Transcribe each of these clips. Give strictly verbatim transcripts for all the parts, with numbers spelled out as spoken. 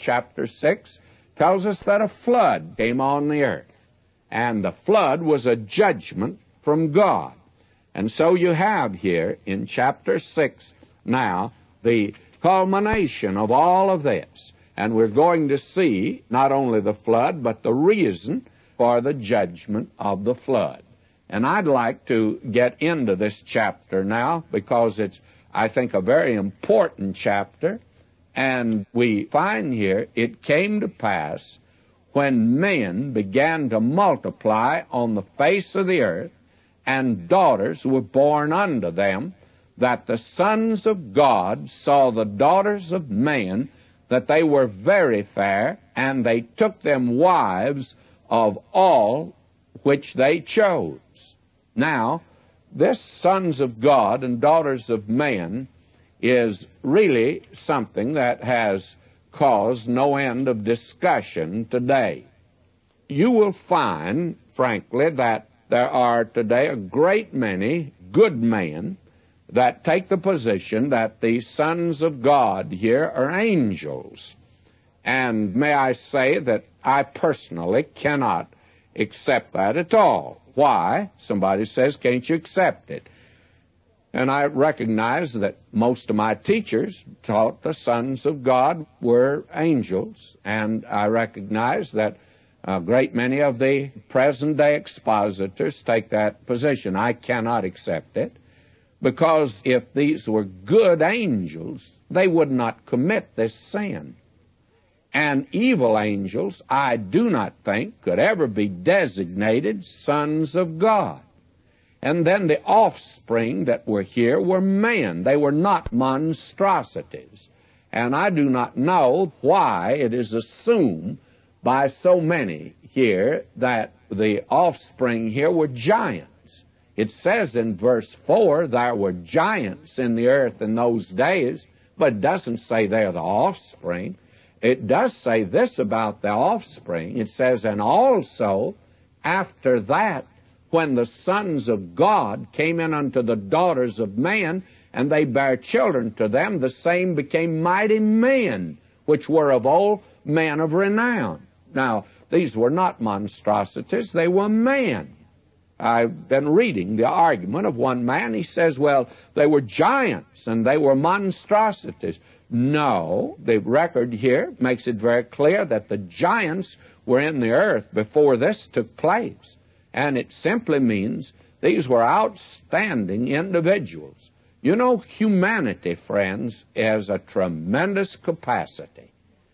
chapter six tells us that a flood came on the earth, and the flood was a judgment from God. And so you have here in chapter six now the culmination of all of this. And we're going to see not only the flood, but the reason for the judgment of the flood. And I'd like to get into this chapter now because it's, I think, a very important chapter. And we find here, it came to pass when men began to multiply on the face of the earth, and daughters were born unto them, that the sons of God saw the daughters of men, that they were very fair, and they took them wives of all which they chose. Now, this sons of God and daughters of men is really something that has caused no end of discussion today. You will find, frankly, that there are today a great many good men that take the position that the sons of God here are angels. And may I say that I personally cannot accept that at all. Why? Somebody says, can't you accept it? And I recognize that most of my teachers taught the sons of God were angels, and I recognize that a great many of the present-day expositors take that position. I cannot accept it, because if these were good angels, they would not commit this sin. And evil angels, I do not think, could ever be designated sons of God. And then the offspring that were here were men. They were not monstrosities. And I do not know why it is assumed by so many here that the offspring here were giants. It says in verse four, there were giants in the earth in those days, but it doesn't say they're the offspring. It does say this about the offspring. It says, and also after that, when the sons of God came in unto the daughters of man, and they bare children to them, the same became mighty men, which were of old men of renown. Now, these were not monstrosities, they were men. I've been reading the argument of one man. He says, well, they were giants and they were monstrosities. No, the record here makes it very clear that the giants were in the earth before this took place. And it simply means these were outstanding individuals. You know, humanity, friends, has a tremendous capacity.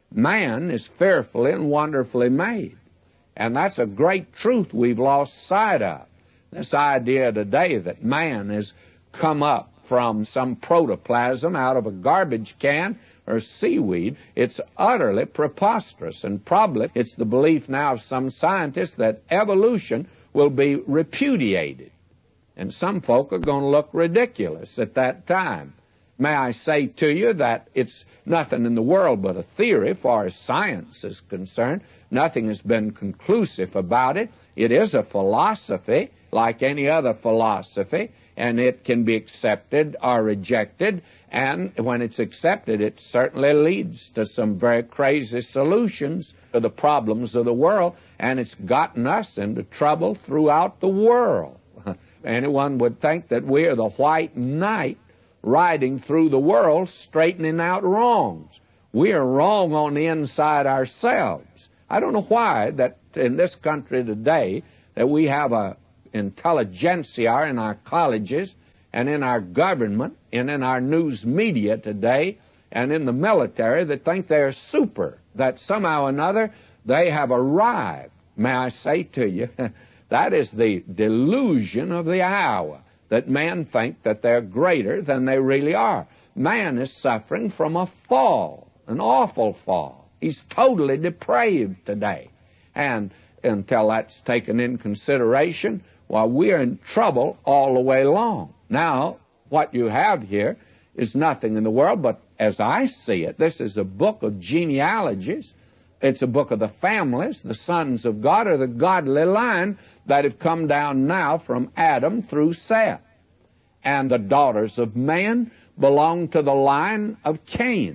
Man is fearfully and wonderfully made. And that's a great truth we've lost sight of. This idea today that man has come up from some protoplasm out of a garbage can or seaweed, it's utterly preposterous. And probably it's the belief now of some scientists that evolution will be repudiated. And some folk are going to look ridiculous at that time. May I say to you that it's nothing in the world but a theory as far as science is concerned. Nothing has been conclusive about it. It is a philosophy like any other philosophy, and it can be accepted or rejected. And when it's accepted, it certainly leads to some very crazy solutions to the problems of the world, and it's gotten us into trouble throughout the world. Anyone would think that we are the white knight riding through the world straightening out wrongs. We are wrong on the inside ourselves. I don't know why that in this country today that we have a intelligentsia in our colleges and in our government and in our news media today and in the military that think they're super, that somehow or another they have arrived. May I say to you, that is the delusion of the hour, that men think that they're greater than they really are. Man is suffering from a fall, an awful fall. He's totally depraved today. And until that's taken in consideration, well, we're in trouble all the way along. Now, what you have here is nothing in the world, but as I see it, this is a book of genealogies. It's a book of the families, the sons of God, or the godly line that have come down now from Adam through Seth. And the daughters of man belong to the line of Cain.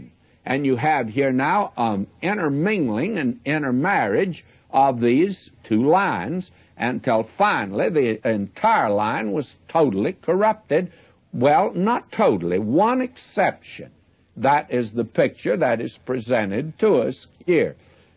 And you have here now um, intermingling and intermarriage of these two lines until finally the entire line was totally corrupted. Well, not totally. One exception. That is the picture that is presented to us here.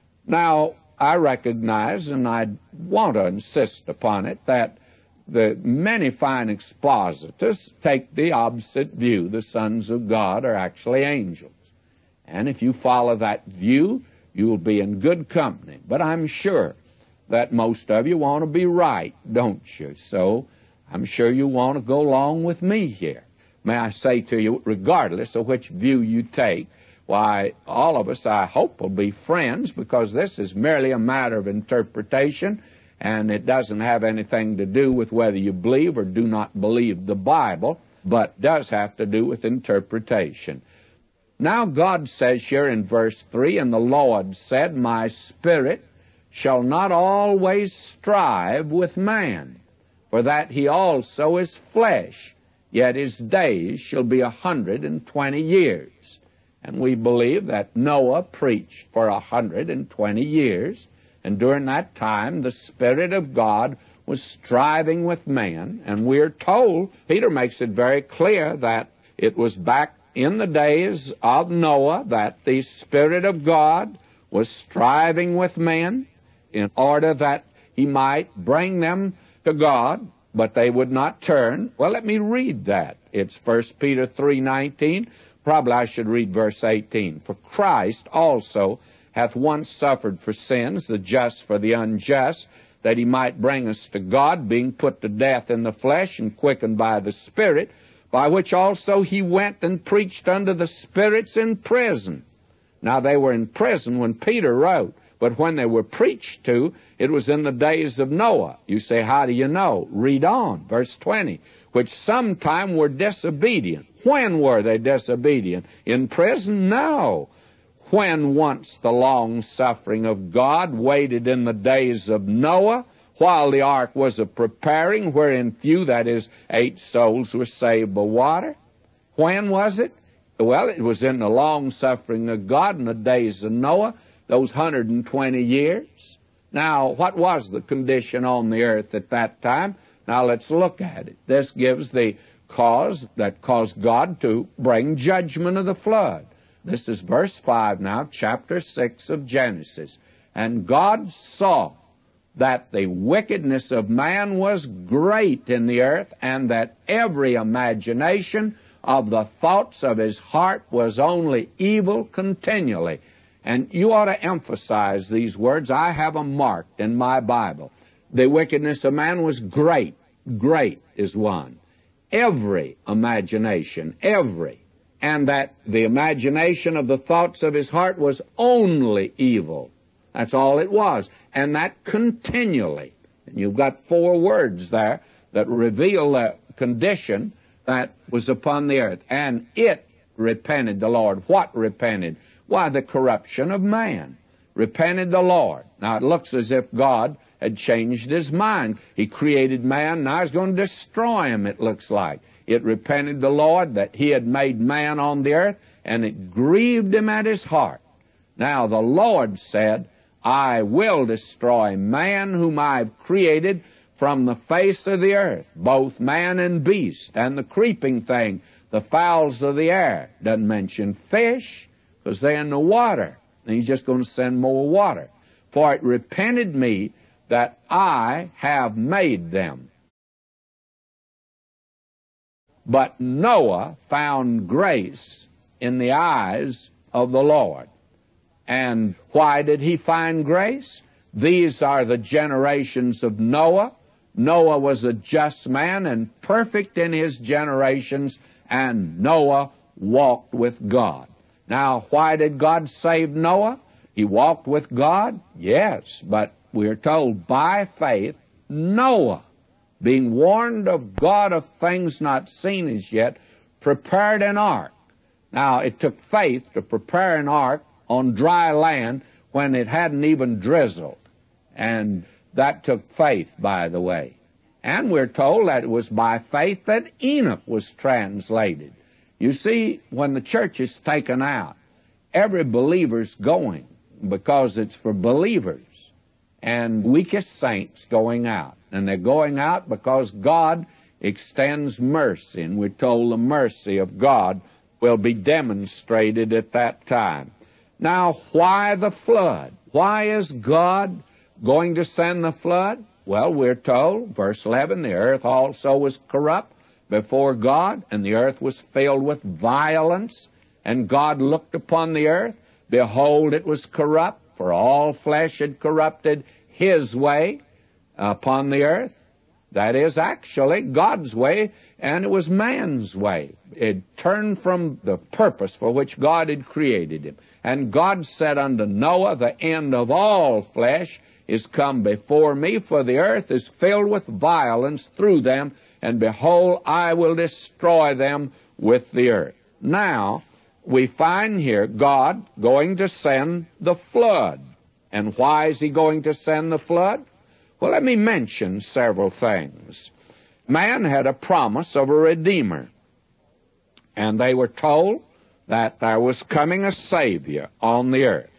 Now, I recognize, and I want to insist upon it, that the many fine expositors take the opposite view. The sons of God are actually angels. And if you follow that view, you'll be in good company. But I'm sure that most of you want to be right, don't you? So I'm sure you want to go along with me here. May I say to you, regardless of which view you take, why, all of us, I hope, will be friends, because this is merely a matter of interpretation, and it doesn't have anything to do with whether you believe or do not believe the Bible, but does have to do with interpretation. Now God says here in verse three, "And the Lord said, My spirit shall not always strive with man, for that he also is flesh, yet his days shall be a hundred and twenty years." And we believe that Noah preached for a hundred and twenty years, and during that time the Spirit of God was striving with man. And we're told, Peter makes it very clear, that it was back in the days of Noah that the Spirit of God was striving with men in order that he might bring them to God, but they would not turn. Well, let me read that. It's First Peter three nineteen. Probably I should read verse eighteen. "For Christ also hath once suffered for sins, the just for the unjust, that he might bring us to God, being put to death in the flesh and quickened by the Spirit, by which also he went and preached unto the spirits in prison." Now they were in prison when Peter wrote, but when they were preached to, it was in the days of Noah. You say, how do you know? Read on, verse twenty. "Which sometime were disobedient." When were they disobedient? In prison? No. When once the long-suffering of God waited in the days of Noah, while the ark was a-preparing, wherein few, that is, eight souls, were saved by water. When was it? Well, it was in the long-suffering of God in the days of Noah, those hundred and twenty years. Now, what was the condition on the earth at that time? Now, let's look at it. This gives the cause that caused God to bring judgment of the flood. This is verse five now, chapter six of Genesis. "And God saw that the wickedness of man was great in the earth, and that every imagination of the thoughts of his heart was only evil continually." And you ought to emphasize these words. I have them marked in my Bible. The wickedness of man was great. Great is one. Every imagination, every. And that the imagination of the thoughts of his heart was only evil. That's all it was. And that continually. And you've got four words there that reveal the condition that was upon the earth. And it repented the Lord. What repented? Why, the corruption of man. Repented the Lord. Now, it looks as if God had changed his mind. He created man, now he's going to destroy him, it looks like. It repented the Lord that he had made man on the earth, and it grieved him at his heart. Now, the Lord said, "I will destroy man whom I've created from the face of the earth, both man and beast, and the creeping thing, the fowls of the air." Doesn't mention fish, because they're in the water. And he's just going to send more water. "For it repented me that I have made them." But Noah found grace in the eyes of the Lord. And why did he find grace? These are the generations of Noah. Noah was a just man and perfect in his generations, and Noah walked with God. Now, why did God save Noah? He walked with God? Yes, but we're told by faith, Noah, being warned of God of things not seen as yet, prepared an ark. Now, it took faith to prepare an ark on dry land when it hadn't even drizzled. And that took faith, by the way. And we're told that it was by faith that Enoch was translated. You see, when the church is taken out, every believer's going, because it's for believers and weakest saints going out. And they're going out because God extends mercy, and we're told the mercy of God will be demonstrated at that time. Now, why the flood? Why is God going to send the flood? Well, we're told, verse eleven, the earth also was corrupt before God, and the earth was filled with violence. And God looked upon the earth. Behold, it was corrupt, for all flesh had corrupted his way upon the earth. That is actually God's way, and it was man's way. It turned from the purpose for which God had created him. And God said unto Noah, the end of all flesh is come before me, for the earth is filled with violence through them, and behold, I will destroy them with the earth. Now, we find here God going to send the flood. And why is he going to send the flood? Well, let me mention several things. Man had a promise of a Redeemer, and they were told that there was coming a Savior on the earth.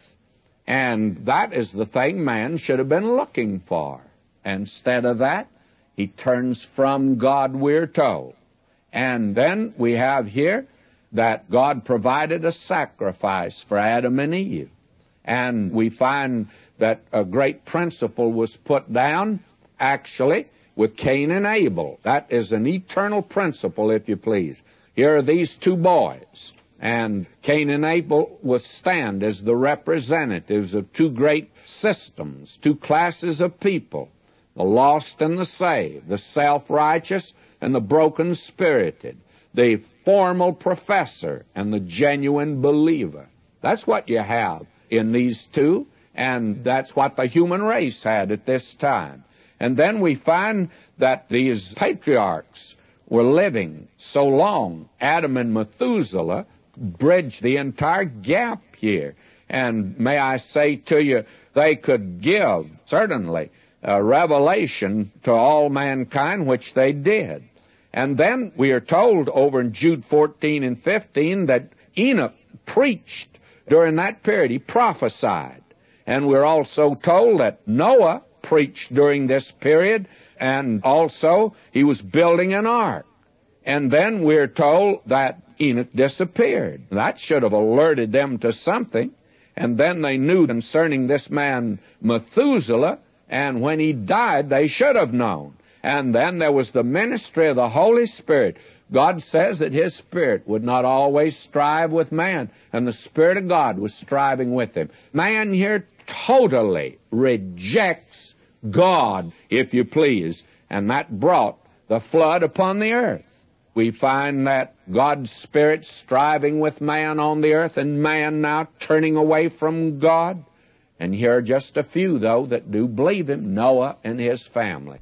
And that is the thing man should have been looking for. Instead of that, he turns from God, we're told. And then we have here that God provided a sacrifice for Adam and Eve. And we find that a great principle was put down, actually, with Cain and Abel. That is an eternal principle, if you please. Here are these two boys, and Cain and Abel will stand as the representatives of two great systems, two classes of people, the lost and the saved, the self-righteous and the broken-spirited, the formal professor and the genuine believer. That's what you have in these two, and that's what the human race had at this time. And then we find that these patriarchs were living so long. Adam and Methuselah bridged the entire gap here. And may I say to you, they could give, certainly, a revelation to all mankind, which they did. And then we are told over in Jude fourteen and fifteen that Enoch preached during that period. He prophesied. And we're also told that Noah preached during this period, and also he was building an ark. And then we're told that Enoch disappeared. That should have alerted them to something. And then they knew concerning this man Methuselah, and when he died, they should have known. And then there was the ministry of the Holy Spirit. God says that his Spirit would not always strive with man, and the Spirit of God was striving with him. Man here totally rejects God, if you please, and that brought the flood upon the earth. We find that God's Spirit striving with man on the earth, and man now turning away from God. And here are just a few, though, that do believe him, Noah and his family.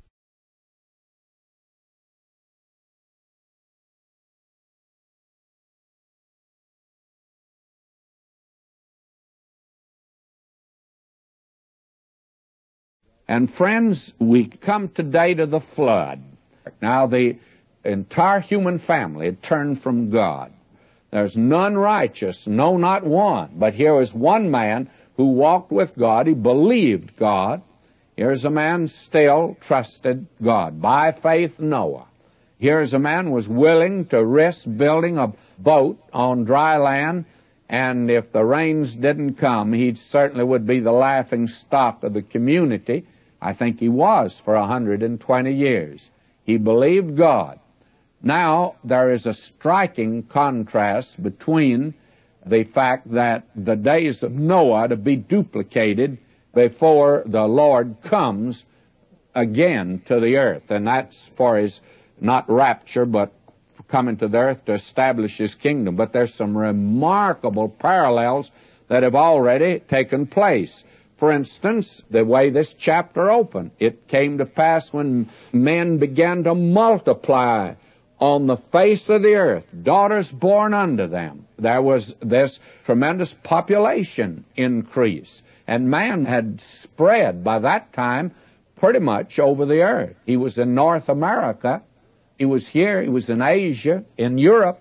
And friends, we come today to the flood. Now, the entire human family had turned from God. There's none righteous, no, not one. But here is one man who walked with God. He believed God. Here's a man still trusted God. By faith, Noah. Here's a man who was willing to risk building a boat on dry land, and if the rains didn't come, he certainly would be the laughing stock of the community. I think he was for one hundred twenty years. He believed God. Now, there is a striking contrast between the fact that the days of Noah to be duplicated before the Lord comes again to the earth. And that's for his, not rapture, but coming to the earth to establish his kingdom. But there's some remarkable parallels that have already taken place. For instance, the way this chapter opened, it came to pass when men began to multiply on the face of the earth, daughters born unto them. There was this tremendous population increase, and man had spread by that time pretty much over the earth. He was in North America, he was here, he was in Asia, in Europe,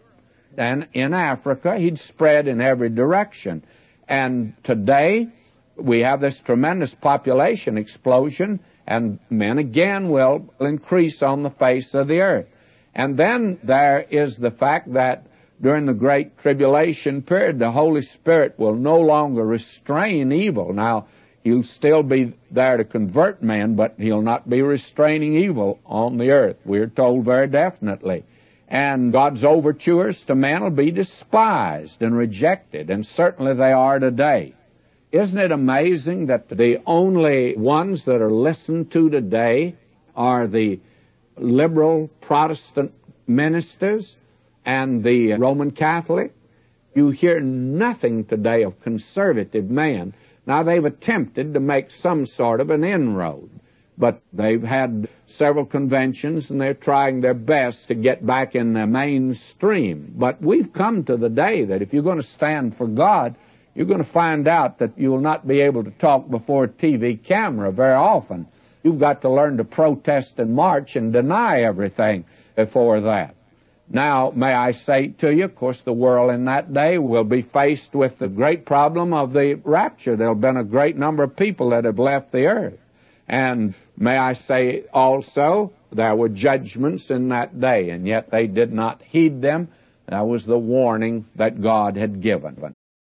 and in Africa, he'd spread in every direction. And today, we have this tremendous population explosion, and men again will increase on the face of the earth. And then there is the fact that during the Great Tribulation period, the Holy Spirit will no longer restrain evil. Now, he'll still be there to convert men, but he'll not be restraining evil on the earth. We're told very definitely. And God's overtures to men will be despised and rejected, and certainly they are today. Isn't it amazing that the only ones that are listened to today are the liberal Protestant ministers and the Roman Catholic? You hear nothing today of conservative men. Now, they've attempted to make some sort of an inroad, but they've had several conventions, and they're trying their best to get back in the mainstream. But we've come to the day that if you're going to stand for God, you're going to find out that you will not be able to talk before a T V camera very often. You've got to learn to protest and march and deny everything before that. Now, may I say to you, of course, the world in that day will be faced with the great problem of the rapture. There have been a great number of people that have left the earth. And may I say also, there were judgments in that day, and yet they did not heed them. That was the warning that God had given.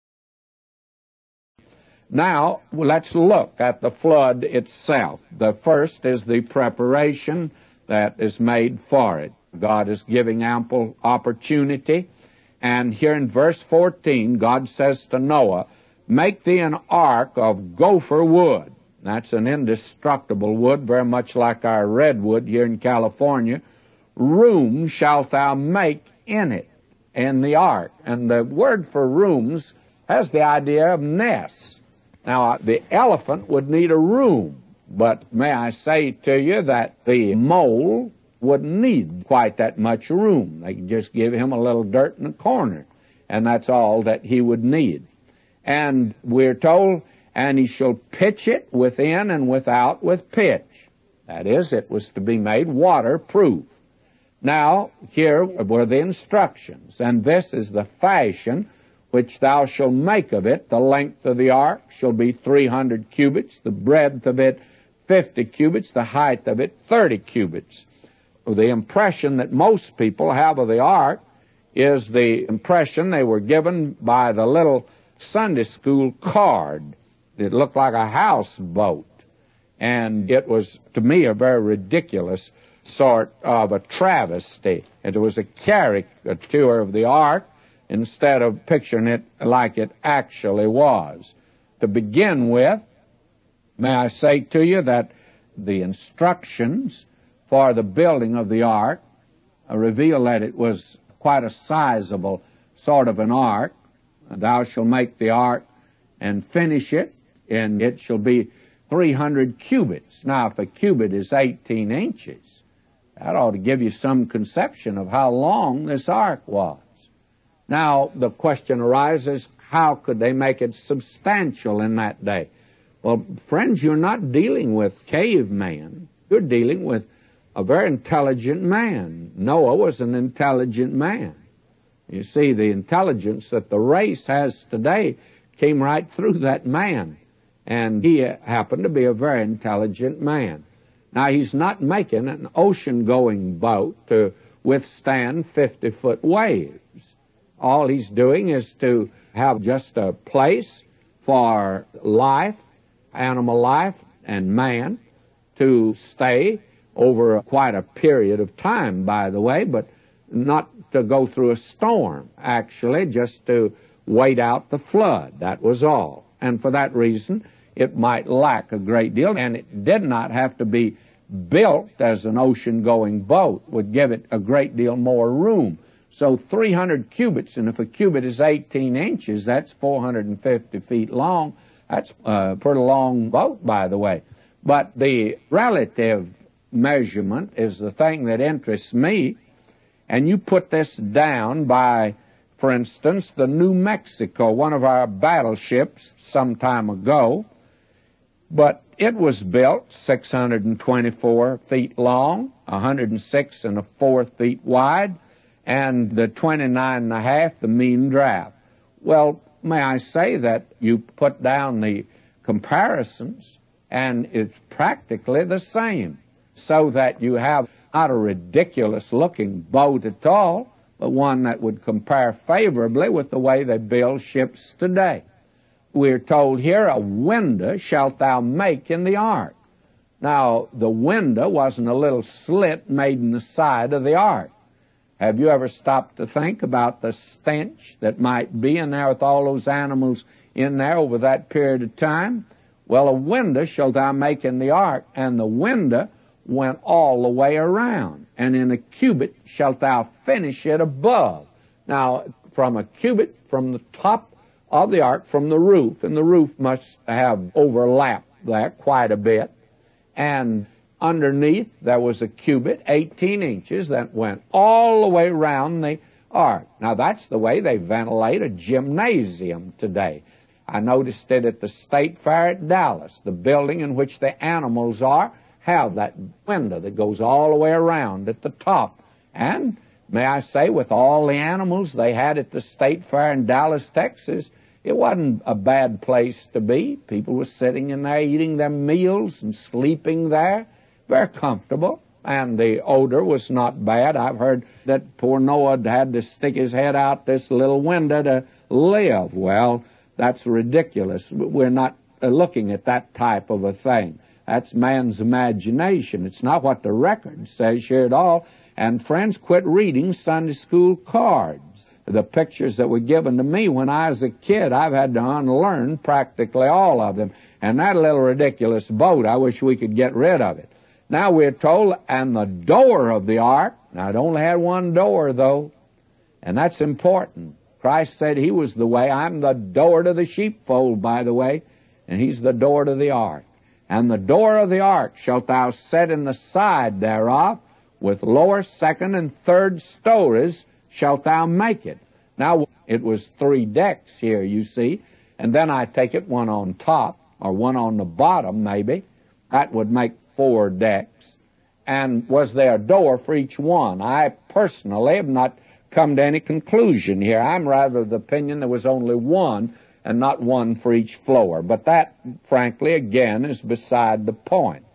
Now, let's look at the flood itself. The first is the preparation that is made for it. God is giving ample opportunity. And here in verse fourteen, God says to Noah, "Make thee an ark of gopher wood." That's an indestructible wood, very much like our redwood here in California. "Room shalt thou make in it," in the ark. And the word for rooms has the idea of nests. Now, the elephant would need a room, but may I say to you that the mole wouldn't need quite that much room. They could just give him a little dirt in the corner, and that's all that he would need. And we're told, "And he shall pitch it within and without with pitch." That is, it was to be made waterproof. Now, here were the instructions, and this is the fashion which thou shalt make of it. The length of the ark shall be three hundred cubits, the breadth of it fifty cubits, the height of it thirty cubits. The impression that most people have of the ark is the impression they were given by the little Sunday school card. It looked like a houseboat, and it was, to me, a very ridiculous sort of a travesty. It was a caricature of the ark, instead of picturing it like it actually was. To begin with, may I say to you that the instructions for the building of the ark reveal that it was quite a sizable sort of an ark. "Thou shalt make the ark and finish it, and it shall be three hundred cubits." Now, if a cubit is eighteen inches, that ought to give you some conception of how long this ark was. Now, the question arises, how could they make it substantial in that day? Well, friends, you're not dealing with caveman. You're dealing with a very intelligent man. Noah was an intelligent man. You see, the intelligence that the race has today came right through that man, and he happened to be a very intelligent man. Now, he's not making an ocean-going boat to withstand fifty-foot waves. All he's doing is to have just a place for life, animal life, and man to stay over quite a period of time, by the way, but not to go through a storm, actually, just to wait out the flood. That was all. And for that reason, it might lack a great deal, and it did not have to be built as an ocean-going boat, would give it a great deal more room. So three hundred cubits, and if a cubit is eighteen inches, that's four hundred fifty feet long. That's a pretty long boat, by the way. But the relative measurement is the thing that interests me. And you put this down by, for instance, the New Mexico, one of our battleships some time ago. But it was built six hundred twenty-four feet long, one hundred six and a fourth feet wide, and the twenty-nine and a half, the mean draft. Well, may I say that you put down the comparisons, and it's practically the same, so that you have not a ridiculous-looking boat at all, but one that would compare favorably with the way they build ships today. We're told here, a window shalt thou make in the ark. Now, the window wasn't a little slit made in the side of the ark. Have you ever stopped to think about the stench that might be in there with all those animals in there over that period of time? Well, a window shalt thou make in the ark, and the window went all the way around, and in a cubit shalt thou finish it above. Now, from a cubit from the top of the ark, from the roof, and the roof must have overlapped there quite a bit, and underneath there was a cubit, eighteen inches, that went all the way around the ark. Now, that's the way they ventilate a gymnasium today. I noticed it at the State Fair at Dallas. The building in which the animals are have that window that goes all the way around at the top. And may I say, with all the animals they had at the State Fair in Dallas, Texas, it wasn't a bad place to be. People were sitting in there eating their meals and sleeping there. Very comfortable. And the odor was not bad. I've heard that poor Noah had to stick his head out this little window to live. Well, that's ridiculous. We're not looking at that type of a thing. That's man's imagination. It's not what the record says here at all. And friends, quit reading Sunday school cards. The pictures that were given to me when I was a kid, I've had to unlearn practically all of them. And that little ridiculous boat, I wish we could get rid of it. Now we're told, and the door of the ark, now it only had one door though, and that's important. Christ said he was the way. I'm the door to the sheepfold, by the way, and he's the door to the ark. And the door of the ark shalt thou set in the side thereof, with lower, second, and third stories shalt thou make it. Now, it was three decks here, you see, and then I take it one on top, or one on the bottom, maybe. That would make four decks. And was there a door for each one? I personally have not come to any conclusion here. I'm rather of the opinion there was only one, and not one for each floor. But that, frankly, again, is beside the point.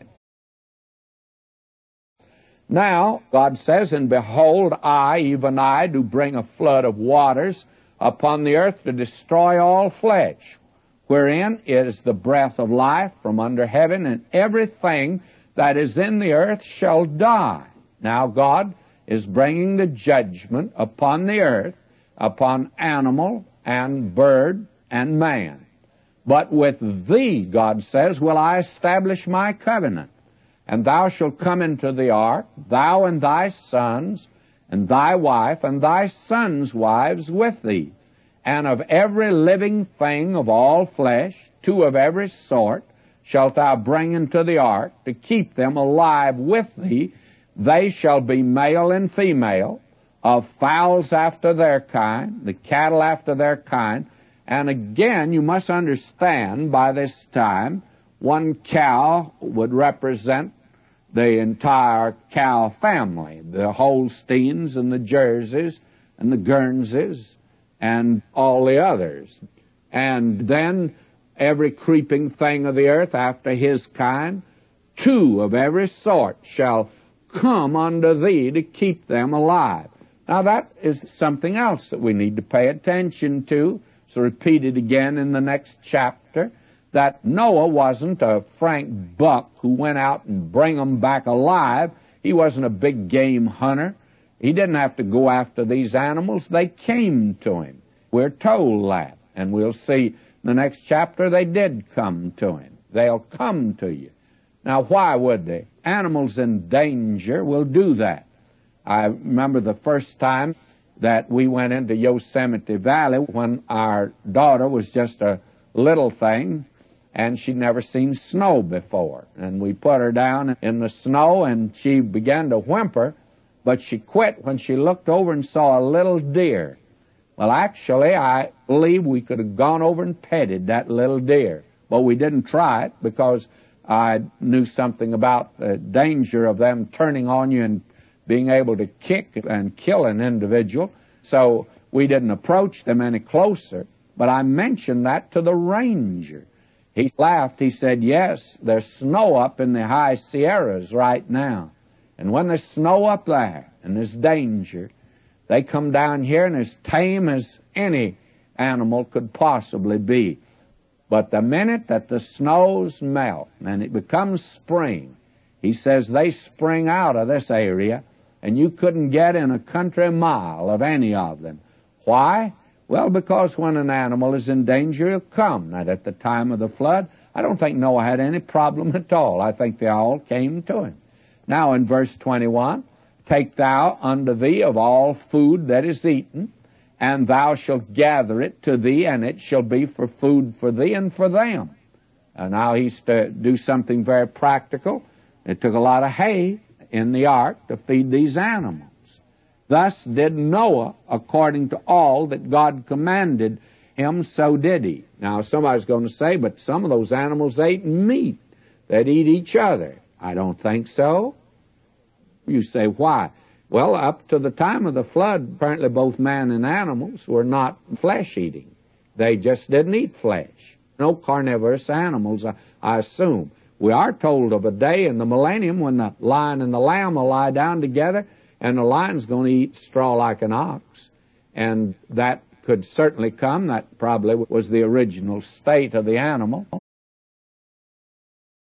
Now, God says, and behold, I, even I, do bring a flood of waters upon the earth to destroy all flesh, wherein is the breath of life from under heaven, and everything that is in the earth shall die. Now, God is bringing the judgment upon the earth, upon animal and bird and man. But with thee, God says, will I establish my covenant. And thou shalt come into the ark, thou and thy sons, and thy wife, and thy sons' wives with thee. And of every living thing of all flesh, two of every sort, shalt thou bring into the ark, to keep them alive with thee. They shall be male and female, of fowls after their kind, the cattle after their kind. And again, you must understand, by this time, one cow would represent the entire cow family, the Holsteins and the Jerseys and the Guernseys and all the others. And then every creeping thing of the earth after his kind, two of every sort shall come unto thee to keep them alive. Now that is something else that we need to pay attention to. It's repeated again in the next chapter, that Noah wasn't a Frank Buck who went out and bring them back alive. He wasn't a big game hunter. He didn't have to go after these animals. They came to him. We're told that. And we'll see in the next chapter they did come to him. They'll come to you. Now, why would they? Animals in danger will do that. I remember the first time that we went into Yosemite Valley when our daughter was just a little thing, and she'd never seen snow before. And we put her down in the snow, and she began to whimper, but she quit when she looked over and saw a little deer. Well, actually, I believe we could have gone over and petted that little deer, but we didn't try it because I knew something about the danger of them turning on you and being able to kick and kill an individual, so we didn't approach them any closer. But I mentioned that to the ranger. He laughed. He said, yes, there's snow up in the high Sierras right now. And when there's snow up there and there's danger, they come down here and as tame as any animal could possibly be. But the minute that the snows melt and it becomes spring, he says they spring out of this area, and you couldn't get in a country mile of any of them. Why? Well, because when an animal is in danger, he'll come. Now, at the time of the flood, I don't think Noah had any problem at all. I think they all came to him. Now, in verse twenty-one, take thou unto thee of all food that is eaten, and thou shalt gather it to thee, and it shall be for food for thee and for them. And now he's to do something very practical. It took a lot of hay in the ark to feed these animals. Thus did Noah, according to all that God commanded him, so did he. Now, somebody's going to say, but some of those animals ate meat. They'd eat each other. I don't think so. You say, why? Well, up to the time of the flood, apparently both man and animals were not flesh-eating. They just didn't eat flesh. No carnivorous animals, I, I assume. We are told of a day in the millennium when the lion and the lamb will lie down together, and the lion's going to eat straw like an ox. And that could certainly come. That probably was the original state of the animal.